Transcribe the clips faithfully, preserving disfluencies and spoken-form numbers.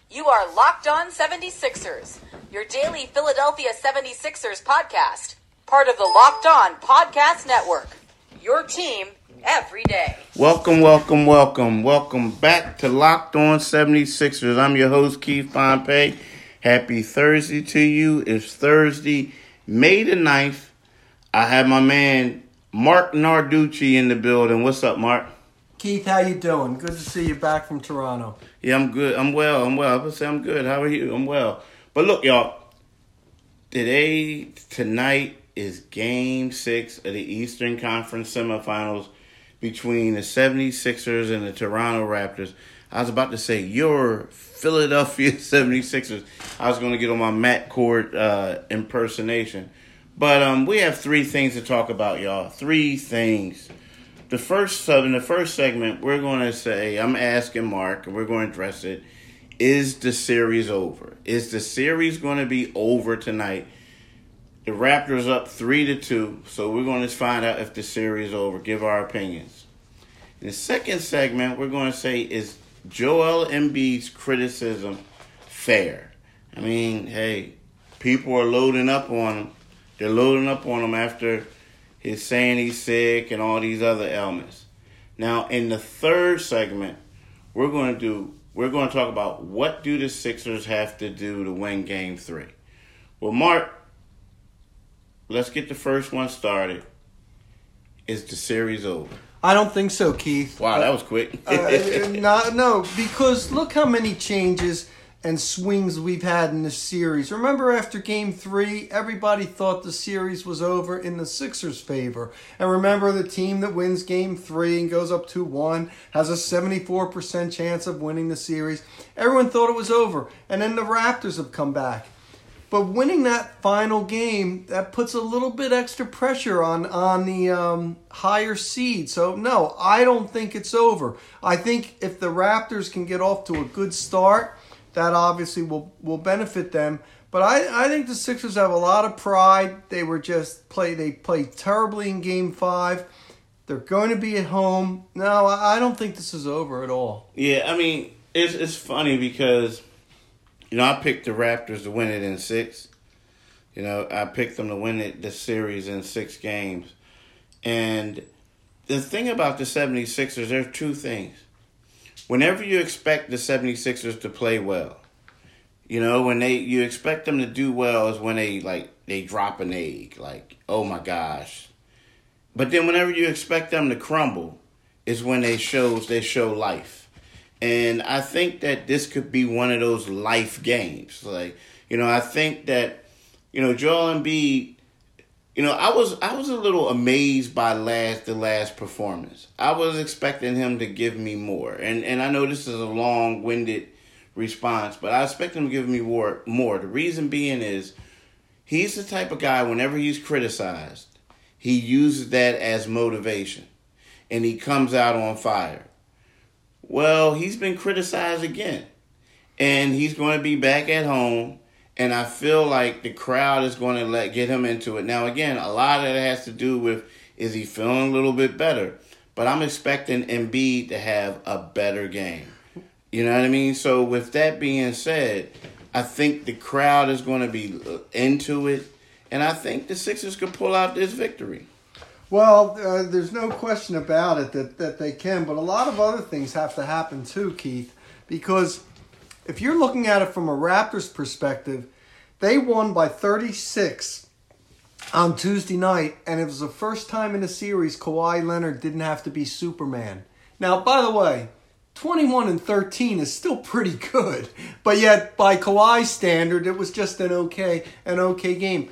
You are Locked On seventy-sixers, your daily Philadelphia seventy-sixers podcast, part of the Locked On Podcast Network, your team every day. Welcome, welcome, welcome. Welcome back to Locked On seventy-sixers. I'm your host, Keith Pompey. Happy Thursday to you. It's Thursday, May the ninth. I have my man, Mark Narducci, in the building. What's up, Mark? Keith, how you doing? Good to see you back from Toronto. Yeah, I'm good. I'm well. I'm well. I would say I'm good. How are you? I'm well. But look, y'all. Today, tonight is Game six of the Eastern Conference semifinals between the seventy-sixers and the Toronto Raptors. I was about to say, your Philadelphia seventy-sixers. I was going to get on my Matt Cord uh, impersonation. But um, we have three things to talk about, y'all. Three things. The first sub in the first segment, we're going to say, I'm asking Mark, and we're going to address it. Is the series over? Is the series going to be over tonight? The Raptors up three to two, so we're going to find out if the series is over. Give our opinions. In the second segment, we're going to say, is Joel Embiid's criticism fair? I mean, hey, people are loading up on him. They're loading up on him after his saying he's sick and all these other ailments. Now, in the third segment, we're going to do we're going to talk about what do the Sixers have to do to win Game Three. Well, Mark, let's get the first one started. Is the series over? I don't think so, Keith. Wow, that was quick. uh, no, no, because look how many changes and swings we've had in this series. Remember, after Game three, everybody thought the series was over in the Sixers' favor. And remember, the team that wins Game three and goes up two one has a seventy-four percent chance of winning the series. Everyone thought it was over. And then the Raptors have come back. But winning that final game, that puts a little bit extra pressure on, on the um, higher seed. So, no, I don't think it's over. I think if the Raptors can get off to a good start, that obviously will, will benefit them. But I, I think the Sixers have a lot of pride. They were just play they played terribly in Game Five. They're going to be at home. No, I, I don't think this is over at all. Yeah, I mean, it's it's funny because, you know, I picked the Raptors to win it in six. You know, I picked them to win it the series in six games. And the thing about the seventy-sixers, there's two things. Whenever you expect the seventy-sixers to play well, you know, when they you expect them to do well is when they like they drop an egg, like, oh my gosh. But then whenever you expect them to crumble is when they shows they show life. And I think that this could be one of those life games. Like, you know, I think that, you know, Joel Embiid, you know, I was I was a little amazed by last the last performance. I was expecting him to give me more. And and I know this is a long-winded response, but I expect him to give me more. more. The reason being is he's the type of guy, whenever he's criticized, he uses that as motivation. And he comes out on fire. Well, he's been criticized again. And he's going to be back at home. And I feel like the crowd is going to let get him into it. Now, again, a lot of that has to do with, is he feeling a little bit better? But I'm expecting Embiid to have a better game. You know what I mean? So with that being said, I think the crowd is going to be into it. And I think the Sixers could pull out this victory. Well, uh, there's no question about it that, that they can. But a lot of other things have to happen too, Keith. Because if you're looking at it from a Raptors perspective, they won by thirty-six on Tuesday night, and it was the first time in the series Kawhi Leonard didn't have to be Superman. Now, by the way, twenty-one and thirteen is still pretty good, but yet by Kawhi's standard, it was just an okay, an okay game.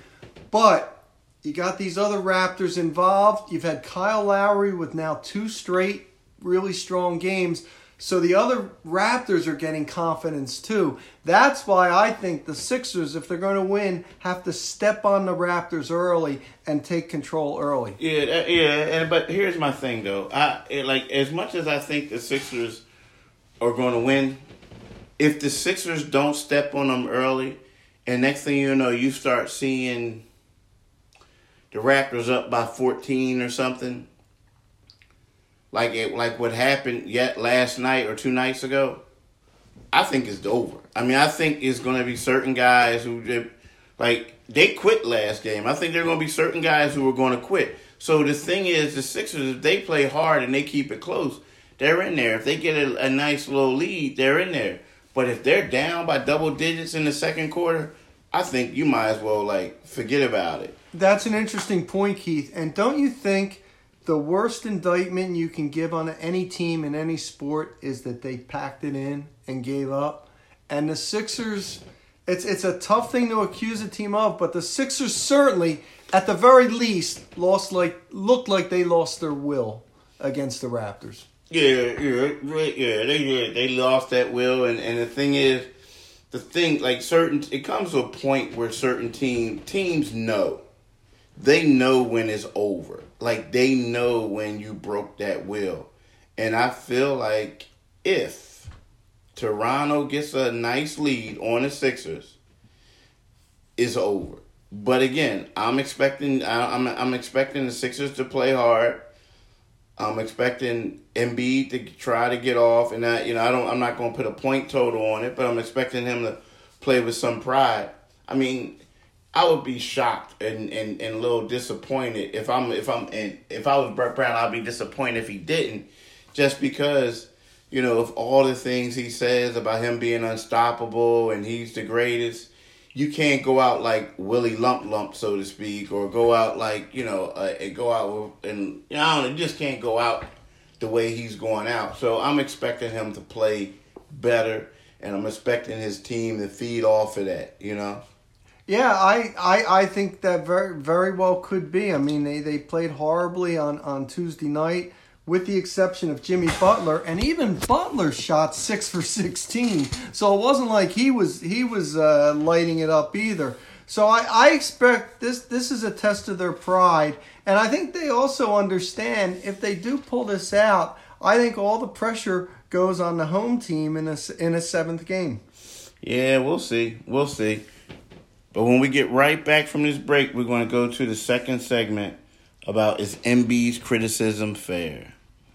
But you got these other Raptors involved. You've had Kyle Lowry with now two straight really strong games. So the other Raptors are getting confidence too. That's why I think the Sixers, if they're going to win, have to step on the Raptors early and take control early. Yeah, that, yeah, and but here's my thing though. I it, like as much as I think the Sixers are going to win, if the Sixers don't step on them early, and next thing you know, you start seeing the Raptors up by fourteen or something. Like it, like what happened yet last night or two nights ago, I think it's over. I mean, I think it's going to be certain guys who, like, they quit last game. I think there are going to be certain guys who are going to quit. So the thing is, the Sixers, if they play hard and they keep it close, they're in there. If they get a, a nice little lead, they're in there. But if they're down by double digits in the second quarter, I think you might as well, like, forget about it. That's an interesting point, Keith. And don't you think the worst indictment you can give on any team in any sport is that they packed it in and gave up? And the Sixers, it's it's a tough thing to accuse a team of, but the Sixers certainly, at the very least, lost like looked like they lost their will against the Raptors. Yeah, yeah, yeah. They yeah, they lost that will, and, and the thing is, the thing like certain, it comes to a point where certain team teams know, they know when it's over. Like they know when you broke that will, and I feel like if Toronto gets a nice lead on the Sixers, it's over. But again, I'm expecting I'm I'm expecting the Sixers to play hard. I'm expecting Embiid to try to get off, and I, you know, I don't. I'm not going to put a point total on it, but I'm expecting him to play with some pride. I mean, I would be shocked and, and, and a little disappointed if I'm if I'm and if I was Brett Brown, I'd be disappointed if he didn't, just because, you know, of all the things he says about him being unstoppable and he's the greatest. You can't go out like Willie Lump Lump, so to speak, or go out like, you know, uh, and go out with, and, you know, I don't know, you just can't go out the way he's going out. So I'm expecting him to play better, and I'm expecting his team to feed off of that, you know? Yeah, I, I, I think that very very well could be. I mean, they, they played horribly on, on Tuesday night, with the exception of Jimmy Butler, and even Butler shot six for sixteen. So it wasn't like he was he was uh, lighting it up either. So I, I expect this this is a test of their pride, and I think they also understand if they do pull this out, I think all the pressure goes on the home team in a in a seventh game. Yeah, we'll see, we'll see. But when we get right back from this break, we're going to go to the second segment about is Embiid's criticism fair?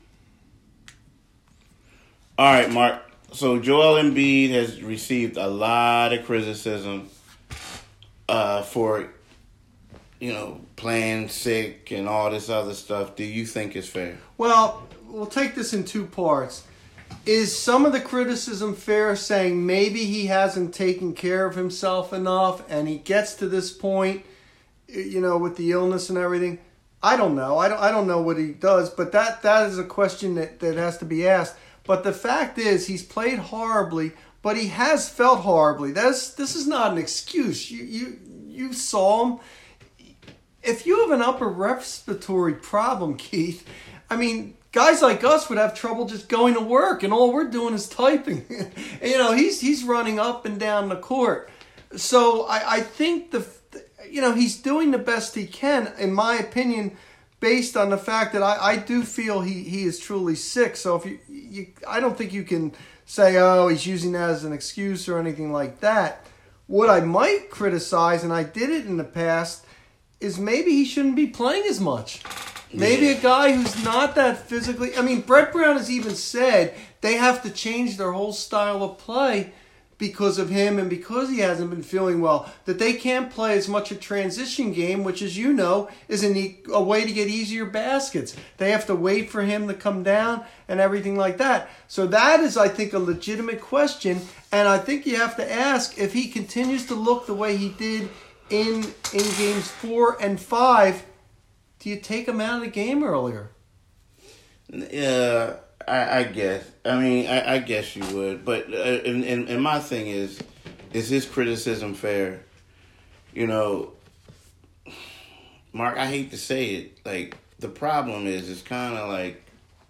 All right, Mark. So Joel Embiid has received a lot of criticism uh, for, you know, playing sick and all this other stuff. Do you think it's fair? Well, we'll take this in two parts. Is some of the criticism fair, saying maybe he hasn't taken care of himself enough and he gets to this point, you know, with the illness and everything? I don't know. I don't, I don't know what he does, but that, that is a question that, that has to be asked. But the fact is, he's played horribly, but he has felt horribly. That's, this is not an excuse. You, you, you saw him. If you have an upper respiratory problem, Keith, I mean, guys like us would have trouble just going to work, and all we're doing is typing. You know, he's he's running up and down the court. So I, I think the, you know, he's doing the best he can, in my opinion, based on the fact that I, I do feel he, he is truly sick. So if you, you, I don't think you can say, oh, he's using that as an excuse or anything like that. What I might criticize, and I did it in the past, is maybe he shouldn't be playing as much. Maybe Yeah. a guy who's not that physically... I mean, Brett Brown has even said they have to change their whole style of play because of him and because he hasn't been feeling well. That they can't play as much a transition game, which, as you know, is a, neat, a way to get easier baskets. They have to wait for him to come down and everything like that. So that is, I think, a legitimate question. And I think you have to ask if he continues to look the way he did in in games four and five, do you take him out of the game earlier? Yeah, I, I guess. I mean, I, I guess you would. But uh, and, and, and my thing is, is his criticism fair? You know, Mark, I hate to say it. Like, the problem is, it's kind of like,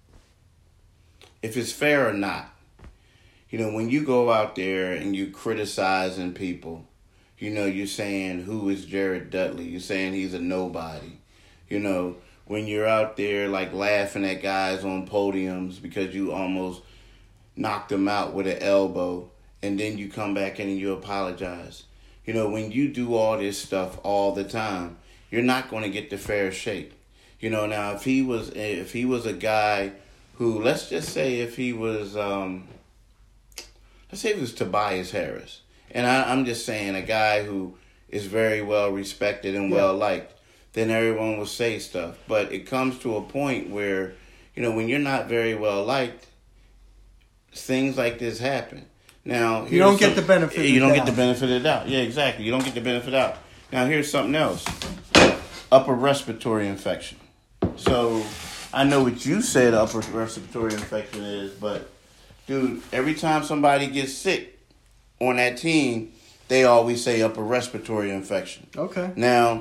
if it's fair or not. You know, when you go out there and you criticizing people, you know, you're saying, who is Jared Dudley? You're saying he's a nobody. You know, when you're out there, like, laughing at guys on podiums because you almost knocked them out with an elbow, and then you come back in and you apologize. You know, when you do all this stuff all the time, you're not going to get the fair shake. You know, now, if he was if he was a guy who, let's just say if he was, um, let's say it was Tobias Harris. And I, I'm just saying a guy who is very well respected and Yeah. well liked, then everyone will say stuff. But it comes to a point where, you know, when you're not very well liked, things like this happen. Now You don't here's get some- the benefit of You the don't doubt. get the benefit of the doubt. Yeah, exactly. You don't get the benefit out. Now here's something else. Upper respiratory infection. So I know what you said upper respiratory infection is, but dude, every time somebody gets sick on that team, they always say upper respiratory infection. Okay. Now,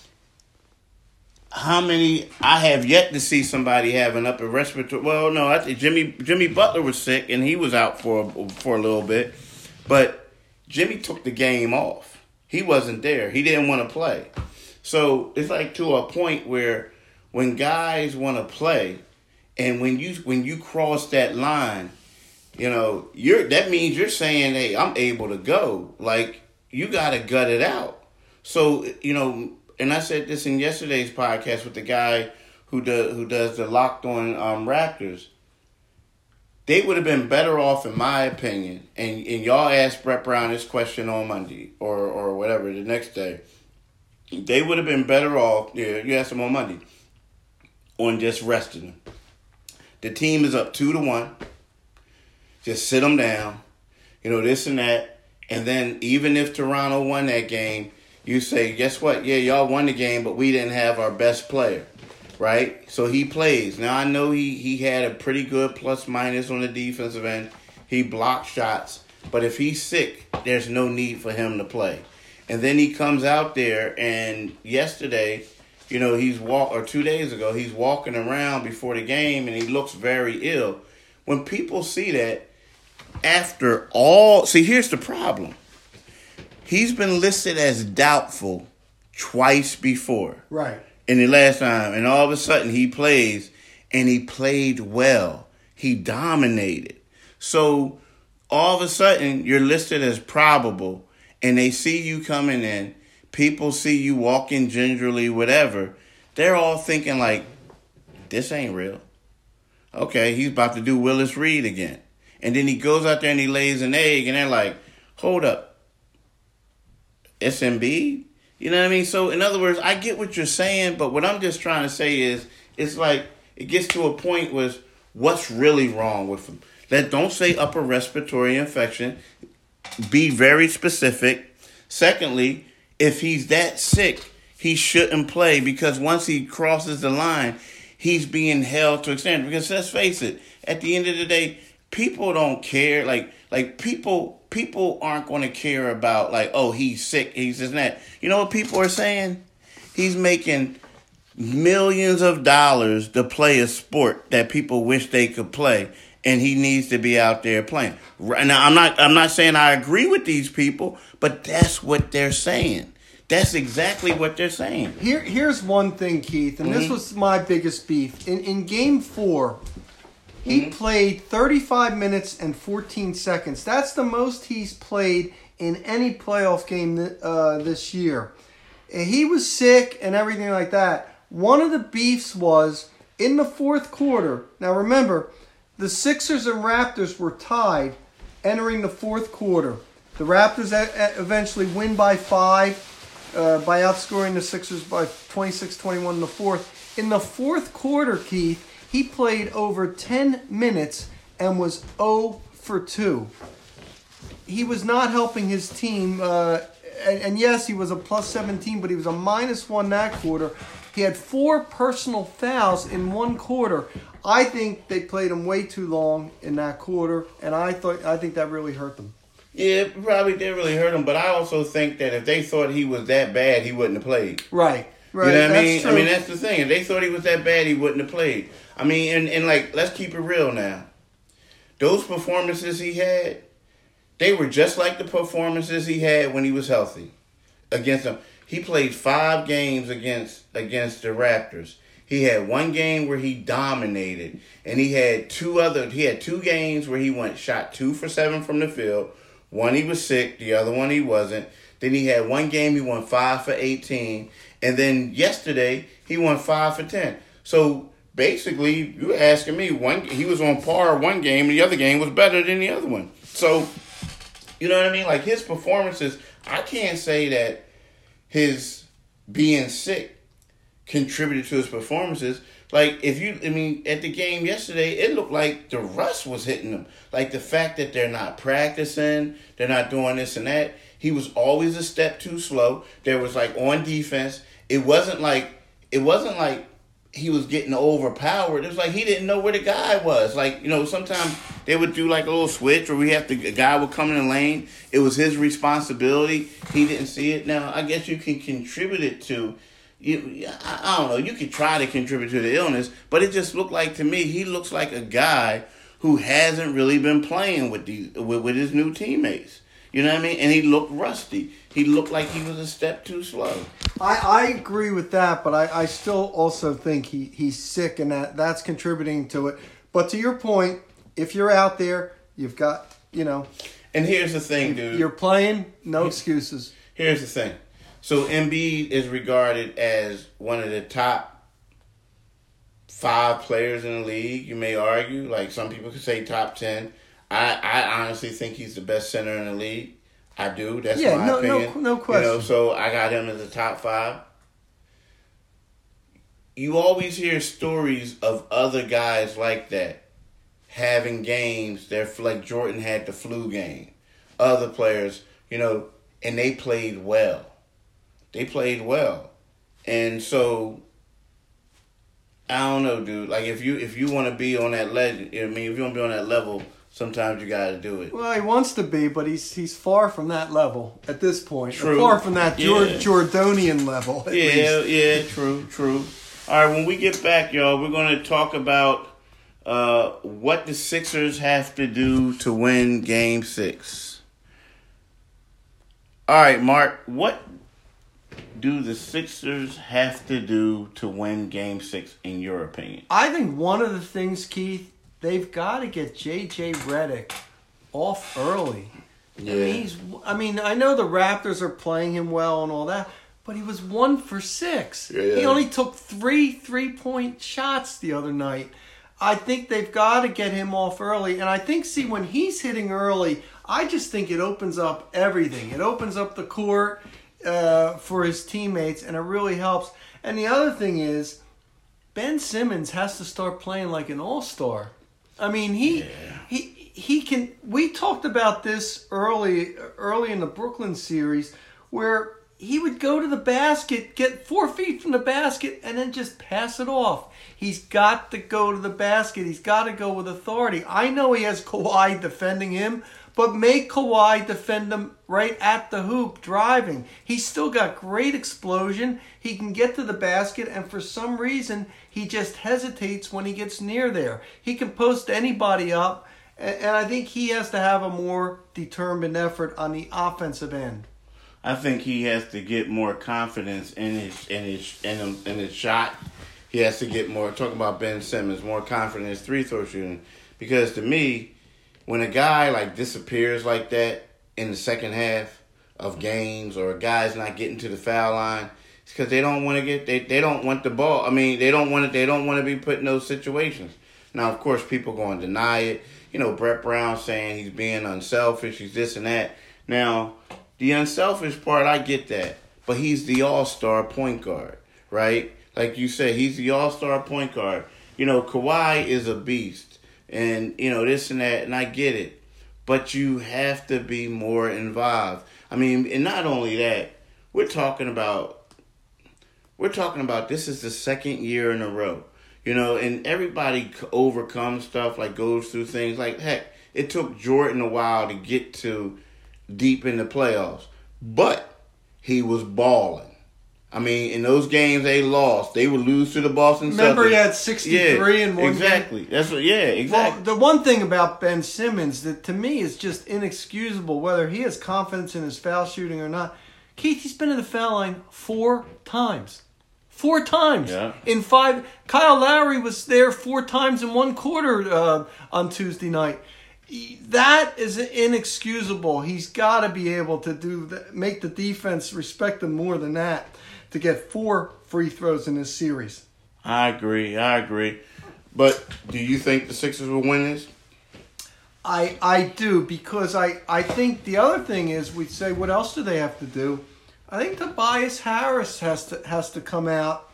how many? I have yet to see somebody have an upper respiratory. Well, no, I think Jimmy Jimmy Butler was sick and he was out for for a little bit, but Jimmy took the game off. He wasn't there. He didn't want to play. So it's like to a point where when guys want to play, and when you when you cross that line, you know, you're that means you're saying, hey, I'm able to go. Like, you got to gut it out. So, you know, and I said this in yesterday's podcast with the guy who does, who does the Locked On um, Raptors. They would have been better off, in my opinion, and, and y'all asked Brett Brown this question on Monday or, or whatever, the next day. They would have been better off, yeah, you asked them on Monday, on just resting them. The team is up two to one. Just sit them down, you know, this and that. And then even if Toronto won that game, you say, guess what? Yeah, y'all won the game, but we didn't have our best player, right? So he plays. Now, I know he, he had a pretty good plus minus on the defensive end. He blocked shots. But if he's sick, there's no need for him to play. And then he comes out there, and yesterday, you know, he's walk or two days ago, he's walking around before the game, and he looks very ill. When people see that, after all, see, here's the problem. He's been listed as doubtful twice before. Right. In the last time, and all of a sudden he plays, and he played well. He dominated. So all of a sudden you're listed as probable, and they see you coming in. People see you walking gingerly, whatever. They're all thinking like, this ain't real. Okay, he's about to do Willis Reed again. And then he goes out there and he lays an egg, and they're like, hold up. S M B? You know what I mean? So, in other words, I get what you're saying, but what I'm just trying to say is, it's like, it gets to a point where what's really wrong with him? That don't say upper respiratory infection. Be very specific. Secondly, if he's that sick, he shouldn't play, because once he crosses the line, he's being held to extent. Because let's face it, at the end of the day, people don't care. Like, like people, people aren't going to care about like, oh, he's sick, he's this and that. You know what people are saying? He's making millions of dollars to play a sport that people wish they could play, and he needs to be out there playing. Now, I'm not, I'm not saying I agree with these people, but that's what they're saying. That's exactly what they're saying. Here, here's one thing, Keith, and mm-hmm. this was my biggest beef. In in Game Four, he mm-hmm. played thirty-five minutes and fourteen seconds. That's the most he's played in any playoff game th- uh, this year. And he was sick and everything like that. One of the beefs was in the fourth quarter. Now remember, the Sixers and Raptors were tied entering the fourth quarter. The Raptors a- a- eventually win by five. Uh, by outscoring the Sixers by twenty-six twenty-one in the fourth. In the fourth quarter, Keith, he played over ten minutes and was zero for two. He was not helping his team. Uh, and, and yes, he was a plus seventeen, but he was a minus one that quarter. He had four personal fouls in one quarter. I think they played him way too long in that quarter, and I thought I think that really hurt them. Yeah, it probably did really hurt him, but I also think that if they thought he was that bad, he wouldn't have played. Right, right. You know what that's I mean? True. I mean, that's the thing. If they thought he was that bad, he wouldn't have played. I mean, and, and like, let's keep it real now. Those performances he had, they were just like the performances he had when he was healthy against them. He played five games against against the Raptors. He had one game where he dominated, and he had two other. He had two games where he went shot two for seven from the field. One he was sick, the other one he wasn't. Then he had one game he won five for eighteen. And then yesterday he won five for ten. So basically, you were asking me, one he was on par one game, and the other game was better than the other one. So You know what I mean? Like his performances, I can't say that his being sick contributed to his performances. Like if you, I mean, at the game yesterday, it looked like the rust was hitting him. Like the fact that they're not practicing, they're not doing this and that. He was always a step too slow. There was like on defense, it wasn't like it wasn't like he was getting overpowered. It was like he didn't know where the guy was. Like, you know, sometimes they would do like a little switch, or we have to, a guy would come in the lane. It was his responsibility. He didn't see it. Now, I guess you can contribute it to, you. I, I don't know, you could try to contribute to the illness, but it just looked like to me, he looks like a guy who hasn't really been playing with these with, with his new teammates. You know what I mean? And he looked rusty. He looked like he was a step too slow. I, I agree with that, but I, I still also think he, he's sick, and that, that's contributing to it. But to your point, if you're out there, you've got, you know. And here's the thing, dude. You're playing, no excuses. Here's the thing. So Embiid is regarded as one of the top five players in the league, you may argue. Like some people could say top ten. I, I honestly think he's the best center in the league. I do. That's yeah, my no, opinion. No, no question. You know, so I got him as a top five. You always hear stories of other guys like that having games. They're like Jordan had the flu game. Other players, you know, and they played well. They played well, and so I don't know, dude. Like if you if you want to be on that legend, I mean, if you want to be on that level. Sometimes you got to do it. Well, he wants to be, but he's he's far from that level at this point. True. Far from that Jord- yeah. Jordanian level. At yeah, least. yeah, true, true. All right, when we get back, y'all, we're going to talk about uh, what the Sixers have to do to win Game Six. All right, Mark, what do the Sixers have to do to win Game Six, in your opinion? I think one of the things, Keith, they've got to get J J Redick off early. Yeah. I mean, he's, I mean, I know the Raptors are playing him well and all that, but he was one for six. Yeah. He only took three three-point shots the other night. I think they've got to get him off early. And I think, see, when he's hitting early, I just think it opens up everything. It opens up the court uh, for his teammates, and it really helps. And the other thing is, Ben Simmons has to start playing like an all-star. I mean, he yeah. he he can. We talked about this early early in the Brooklyn series, where he would go to the basket, get four feet from the basket, and then just pass it off. He's got to go to the basket. He's got to go with authority. I know he has Kawhi defending him, but make Kawhi defend him right at the hoop, driving. He's still got great explosion. He can get to the basket, and for some reason, he just hesitates when he gets near there. He can post anybody up, and I think he has to have a more determined effort on the offensive end. I think he has to get more confidence in his in his in, him, in his shot. He has to get more. Talking about Ben Simmons, more confidence in his three throw shooting, because to me, when a guy like disappears like that in the second half of games, or a guy's not getting to the foul line, it's because they don't want to get they, they don't want the ball. I mean, they don't want it. They don't want to be put in those situations. Now, of course, people going to deny it. You know, Brett Brown saying he's being unselfish. He's this and that. Now, the unselfish part, I get that, but he's the all-star point guard, right? Like you said, he's the all-star point guard. You know, Kawhi is a beast. And, you know, this and that, and I get it. But you have to be more involved. I mean, and not only that, we're talking about, we're talking about this is the second year in a row. You know, and everybody overcomes stuff, like goes through things. Like, heck, it took Jordan a while to get to deep in the playoffs. But he was balling. I mean, in those games they lost, they would lose to the Boston Celtics. Remember, he had sixty-three yeah, in one exactly. game? That's what. Yeah, exactly. Well, the one thing about Ben Simmons that to me is just inexcusable, whether he has confidence in his foul shooting or not. Keith, he's been in the foul line four times. Four times. Yeah. In five. Kyle Lowry was there four times in one quarter uh, on Tuesday night. That is inexcusable. He's got to be able to do that, make the defense respect him more than that, to get four free throws in this series. I agree. I agree. But do you think the Sixers will win this? I I do, because I, I think the other thing is, we say, what else do they have to do? I think Tobias Harris has to has to come out.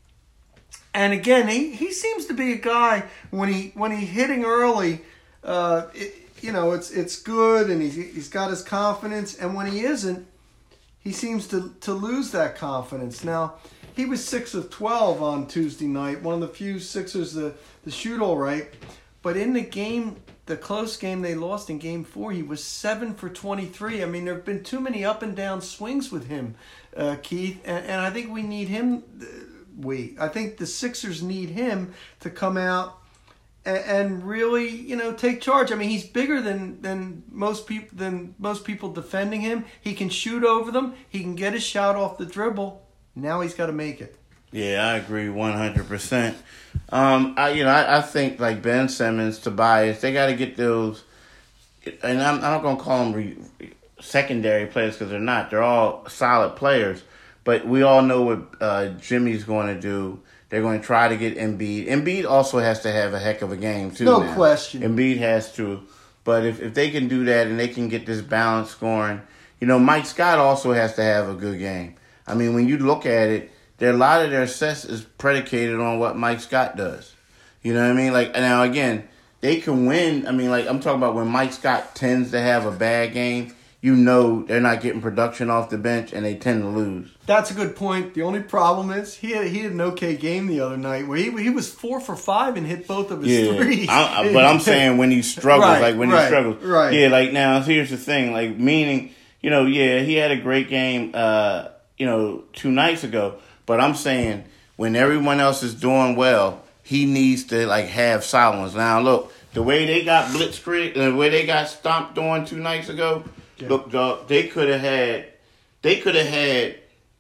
And again, he, he seems to be a guy, when he when he's hitting early, uh, it, you know, it's it's good, and he's he's got his confidence. And when he isn't, he seems to, to lose that confidence. Now, he was six of twelve on Tuesday night, one of the few Sixers to, to shoot all right. But in the game, the close game they lost in game four, he was seven for twenty-three. I mean, there have been too many up and down swings with him, uh, Keith. And, and I think we need him. Uh, we, I think the Sixers need him to come out and, and really, you know, take charge. I mean, he's bigger than, than most people than most people defending him. He can shoot over them. He can get his shot off the dribble. Now he's got to make it. Yeah, I agree one hundred percent. Um, I you know I, I think like Ben Simmons, Tobias, they got to get those, and I'm, I'm not gonna call them re, secondary players, because they're not. They're all solid players. But we all know what uh, Jimmy's going to do. They're going to try to get Embiid. Embiid also has to have a heck of a game too. No now. question. Embiid has to. But if, if they can do that and they can get this balance scoring, you know, Mike Scott also has to have a good game. I mean, when you look at it, there a lot of their success is predicated on what Mike Scott does. You know what I mean? Like, now again, they can win. I mean, like, I'm talking about when Mike Scott tends to have a bad game, you know they're not getting production off the bench, and they tend to lose. That's a good point. The only problem is he had he had an okay game the other night where he he was four for five and hit both of his Yeah, threes. I, I, but I'm saying when he struggles, Right, like when right, he struggles, right. Yeah, like now here's the thing, like meaning, you know, yeah, he had a great game, uh, you know, two nights ago. But I'm saying when everyone else is doing well, he needs to like have solid ones. Now look, the way they got blitzkrieg, the way they got stomped on two nights ago. Yeah. Look, dog, they could have had, they could have had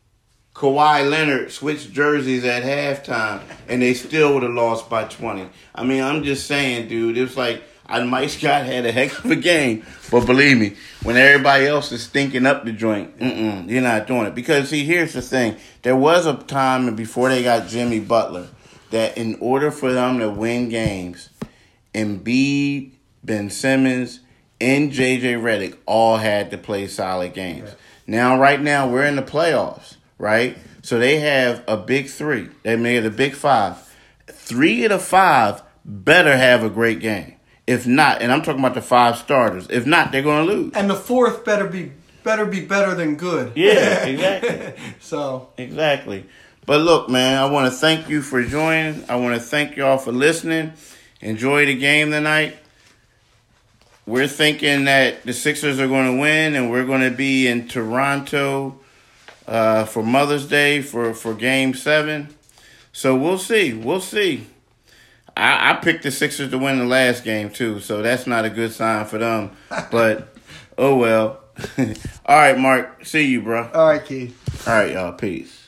Kawhi Leonard switch jerseys at halftime, and they still would have lost by twenty. I mean, I'm just saying, dude. It was like I, Mike Scott had a heck of a game, but believe me, when everybody else is stinking up the joint, mm-mm, you're not doing it. Because see, here's the thing: there was a time before they got Jimmy Butler that in order for them to win games, Embiid, Ben Simmons, and J J Redick all had to play solid games. Right. Now, right now, we're in the playoffs, right? So they have a big three. They made a big five. Three of the five better have a great game. If not, and I'm talking about the five starters. If not, they're going to lose. And the fourth better be better be better than good. Yeah, exactly. so exactly. But look, man, I want to thank you for joining. I want to thank y'all for listening. Enjoy the game tonight. We're thinking that the Sixers are going to win, and we're going to be in Toronto uh, for Mother's Day for, for Game seven. So we'll see. We'll see. I, I picked the Sixers to win the last game, too, so that's not a good sign for them. But, oh, well. All right, Mark. See you, bro. All right, Keith. All right, y'all. Peace.